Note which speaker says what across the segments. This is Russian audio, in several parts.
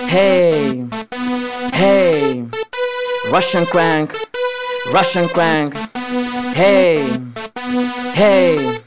Speaker 1: Hey, hey, Russian crank, Russian crank. Hey, hey,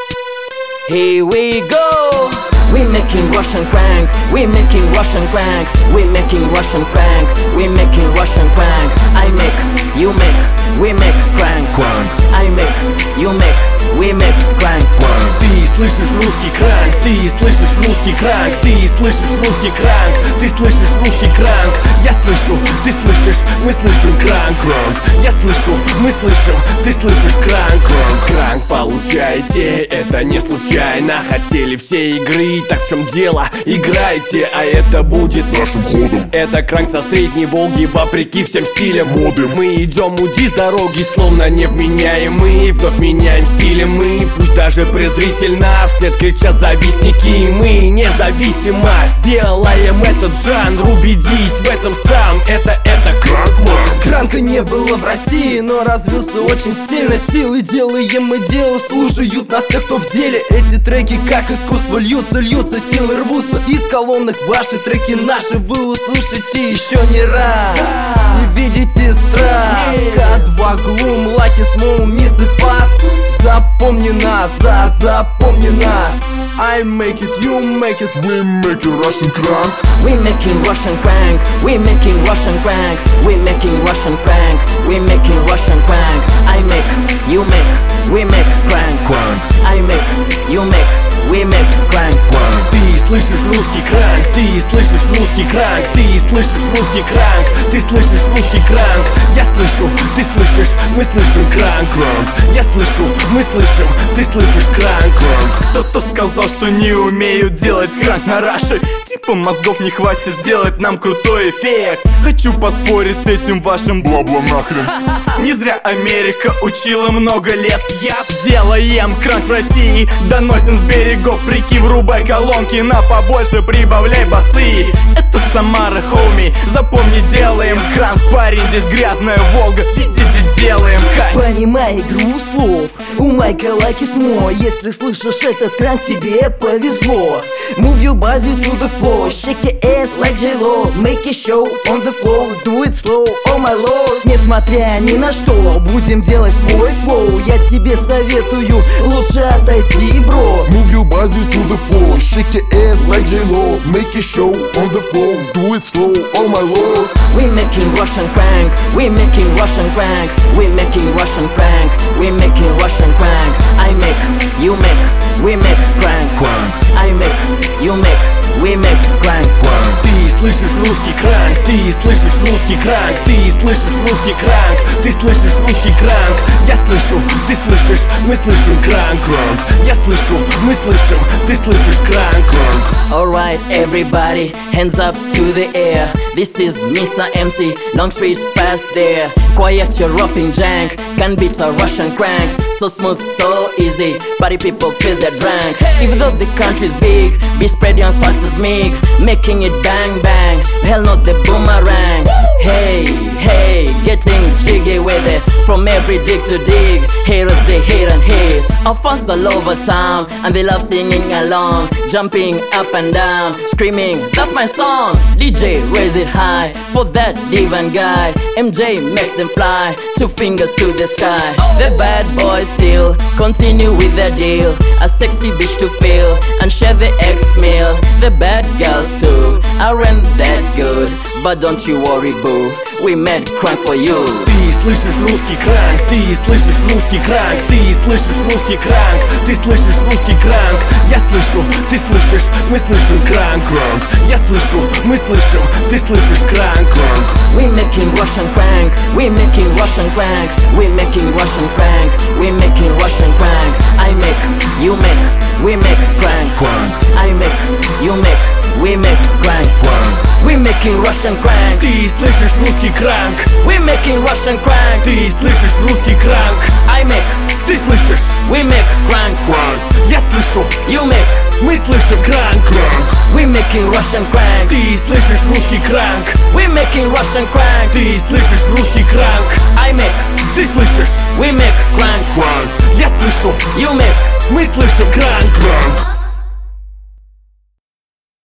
Speaker 1: here we go. We making Russian crank, we making Russian crank, we making Russian crank, we making Russian crank. I make, you make, we make crank, crank. I make, you make, we make crank, crank.
Speaker 2: Ты слышишь русский кранк, ты слышишь русский кранк, ты слышишь русский кранк, ты слышишь русский кранк. Я слышу, ты слышишь, мы слышим кранк, кранк. Я слышу, мы слышим, ты слышишь кранк, кранк. Кранк получаете, это не случайно. Хотели все игры, так в чем дело? Играйте, а это будет нашим ходом. Это кранк со средней Волги, вопреки всем стилям моды. Мы идем уди с дороги, словно невменяемые. Вновь меняем стили мы, пусть даже презрительно. Вслед кричат завистники, мы независимо сделаем этот жанр. Убедись в этом сам, это кранк-ман.
Speaker 3: Кранка не было в России, но развился очень сильно. Силы делаем мы дело, слушают нас те, кто в деле. Эти треки как искусство льются, силы рвутся из колонок. Ваши треки наши вы услышите еще не раз. Не видите страх, К2 Gloom, Lucky Small, Miss и Fast. Запомни нас, запомни нас. I make it, you make it,
Speaker 4: we making Russian crank.
Speaker 1: We making Russian crank, we making Russian crank, we making Russian crank, we making Russian crank. I make, you make, we make crank,
Speaker 4: crank.
Speaker 1: I make, you make, we make crank, crank.
Speaker 2: Ты слышишь русский кранк, ты слышишь русский кранк, ты слышишь русский кранк, ты слышишь русский кранк. Я слышу, ты слышишь, мы слышим кранк, кранк. Я слышу, мы слышим, ты слышишь кранк, кранк.
Speaker 3: Кто-то сказал, что не умеют делать кранк на раше. Типа мозгов не хватит сделать нам крутой эффект. Хочу поспорить с этим вашим
Speaker 4: бла-бла нахрен.
Speaker 3: Не зря Америка учила много лет. Я делаем кранк в России, доносим с берегов реки. Врубай колонки, на побольше прибавляй басы. Это Самара, хоуми, запомни, делаем кранк. Парень, здесь грязная Волга, делаем кайф.
Speaker 5: Понимай игру слов, у Майка Lucky Small. Если слышишь этот кранк, тебе повезло. Move your body to the floor, shake your ass like J-Lo. Make it show on the floor, do it slow, oh my lord. Несмотря ни на что, будем делать свой флоу. Я тебе советую, лучше отойди, бро.
Speaker 4: Move your body to the floor, shake your ass like J-Lo. Make it show on the floor, do it slow, oh my lord.
Speaker 1: We making Russian crank, we making Russian crank, we making Russian crank, we making Russian crank. I make, you make, we make crank,
Speaker 4: crank.
Speaker 1: I make, you make, we make crank, crank.
Speaker 2: Ты слышишь русский кранк, ты слышишь русский кранк, ты слышишь русский кранк, ты слышишь русский кранк. Я слышу, ты слышишь, мы слышим кранк, кранк. Я слышу, мы слышим, ты слышишь кранк, кранк.
Speaker 1: Alright everybody, hands up to the air. This is Misa MC, long streets fast there. Quiet your rapping jank, can beat a Russian crank. So smooth, so easy, party people feel that rank. Even though the country's big, be spreading as fast as me, making it bang bang, hell not the boomerang. Hey, hey, getting jiggy with it, from every dig to dig. Haters they hate and hate. Our fans all over town, and they love singing along, jumping up and down, screaming, that's my song. DJ raise it high, for that divan guy. MJ makes them fly, 2 fingers to the sky. The bad boys still continue with their deal, a sexy bitch to feel and share the X meal. The bad girls too aren't that good, but don't you worry boo, we made crank for you.
Speaker 2: Ты слышишь русский кранк, ты слышишь русский кранк, ты слышишь русский кранк, ты слышишь русский кранк. Я слышу, ты слышишь, мы слышим кранк, кранк. Я слышу, мы слышим, ты слышишь кранк, кранк.
Speaker 1: We making Russian crank, we making Russian crank, we making Russian crank, we making Russian crank. I make, you make, we make crank,
Speaker 4: crank.
Speaker 1: I make, you make, we make crank,
Speaker 4: crank.
Speaker 1: We making Russian crank,
Speaker 2: ты слышишь русский кранк,
Speaker 1: we making Russian crank,
Speaker 2: ты слышишь русский кранк.
Speaker 1: I make,
Speaker 2: ты слышишь,
Speaker 1: we make crank,
Speaker 4: crank.
Speaker 2: Я слышу,
Speaker 1: you make,
Speaker 2: мы слышим кранк, кранк.
Speaker 1: we making Russian crank,
Speaker 2: Ты слышишь русский кранк,
Speaker 1: we making Russian crank,
Speaker 2: ты слышишь русский кранк.
Speaker 1: I make,
Speaker 2: ты слышишь,
Speaker 1: we make crank,
Speaker 4: crank.
Speaker 2: Я слышу,
Speaker 1: you make,
Speaker 2: мы слышим кранк, кранк.